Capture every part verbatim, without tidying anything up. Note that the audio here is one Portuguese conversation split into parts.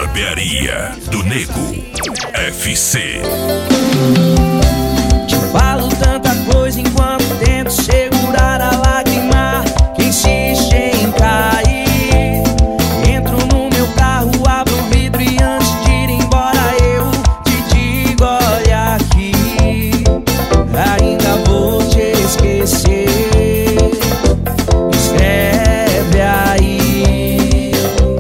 Barbearia do Nego F C. Te falo tanta coisa enquanto tento segurar a lágrima que insiste em cair. Entro no meu carro, abro o vidro e antes de ir embora eu te digo: olha aqui, ainda vou te esquecer. Escreve aí.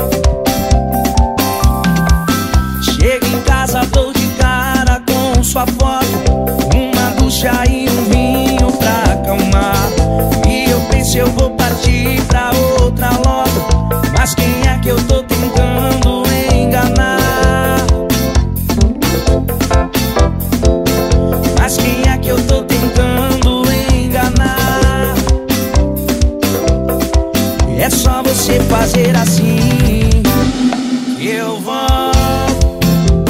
Chego em casa, dou de cara com sua foto, uma ducha e um vinho pra acalmar. E eu pensei, eu vou partir pra outra logo, mas quem é que eu tô tentando enganar? Mas quem é que eu tô tentando enganar? É só você fazer assim que eu volto.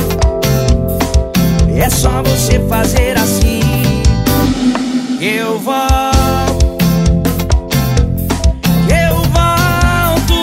É só você fazer assim que eu volto. Que eu volto.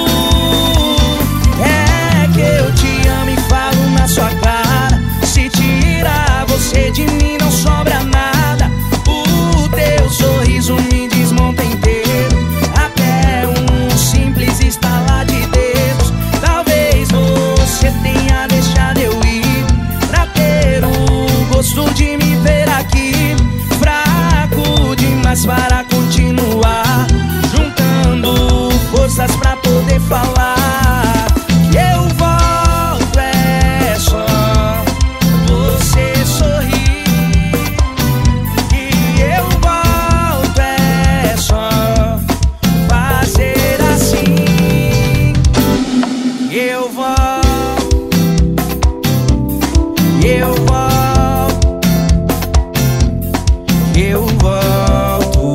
É que eu te amo e falo na sua cara. Se tirar você de mim não sobra nada. O teu sorriso me desmonta inteiro. Até um simples estalar de dedos. Talvez você tenha deixado eu ir pra ter o gosto de me ver aqui. Fraco demais para continuar, juntando forças pra poder falar. Que eu volto, é só você sorrir. Que eu volto, é só fazer assim. Que eu volto. Que eu volto. Que eu volto.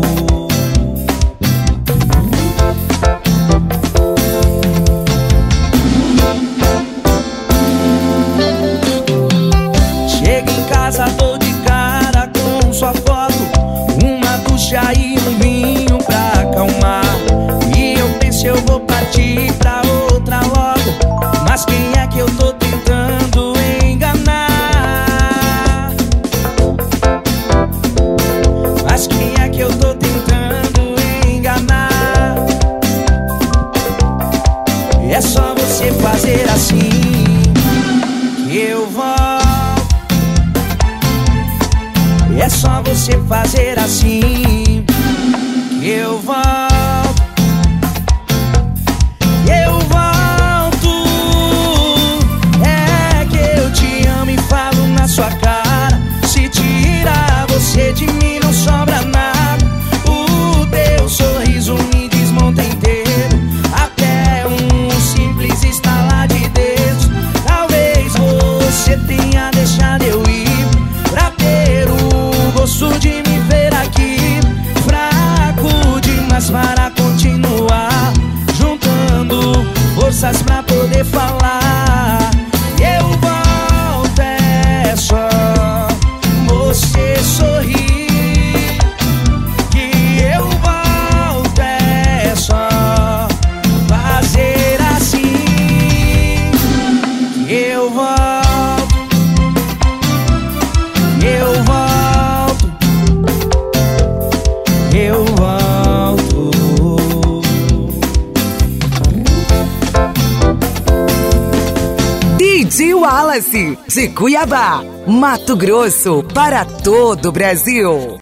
Chego em casa, dou de cara com sua foto, uma ducha e um vinho pra acalmar. E eu pensei, eu vou partir pra outra logo, mas quem é que eu tô tentando enganar? Mas quem é que eu tô tentando enganar? É só você fazer assim que eu volto. É só você fazer assim que eu volto. Eu volto. É que eu te amo e falo na sua cara. Se tirar você de mim não sobra nada. O teu sorriso me desmonta inteiro. Até um simples estalar de dedos. Talvez você tenha deixado eu ir pra ter o gosto de me ver aqui. Fraco demais para continuar, juntando forças pra poder falar. Eu volto, é só você sorrir. Que eu volto, é só fazer assim. Que eu volto. Eu volto. Eu volto. D J Wallace, de Cuiabá, Mato Grosso, para todo o Brasil.